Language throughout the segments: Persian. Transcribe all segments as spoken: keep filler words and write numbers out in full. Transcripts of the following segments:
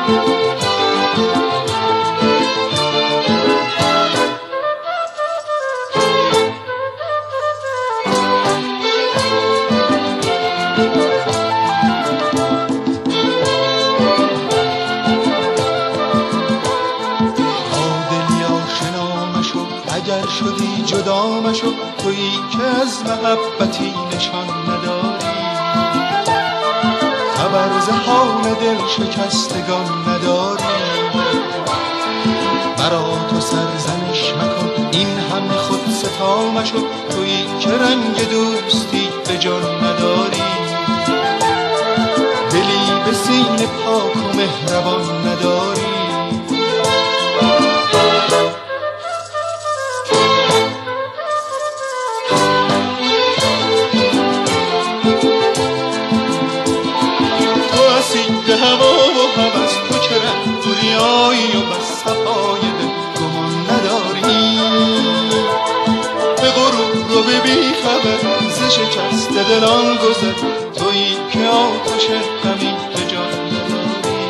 اگر شدی جدا مشو، تویی که از محبتی نشان نداری. خبر ز حال دل شکستگان نداری. مرا تو سرزنش مکن، این همه خود ستا مشو، تویی که رنگ دوستی به جان نداری. دلی به سینه پاک و مهربان نداری. به هوا و هوس تو چرا گوریایی و بس صفای دل گمان نداری. به غرور و به بی خبر ز شکست دلان گذر، تویی که آتش غمی به جان نداری.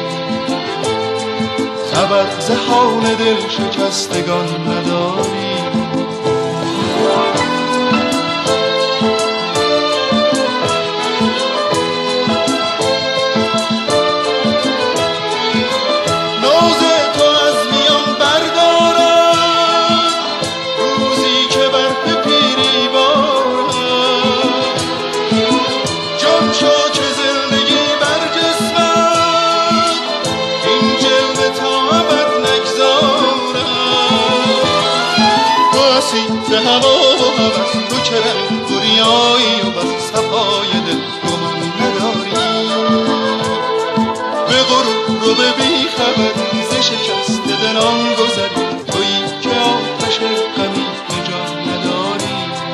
خبر ز حال دل شکستگان نداری. به هوا و هوس تو چرا گوریایی و بس صفای دل گمان نداری. به غرور و به بی خبر ز شکست دلان گذری، تویی که آتش غمی به جان نداری.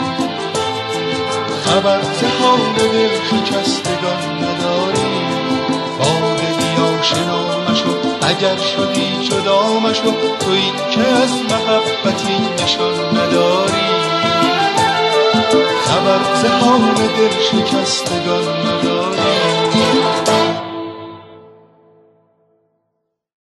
خبر ز حال دل شکستگان نداری. با دلی آشنا مشو، اگر شدی جدا مشو، تویی که از محبتی نشان نداری. خبر ز حال دل شکستگان نداری.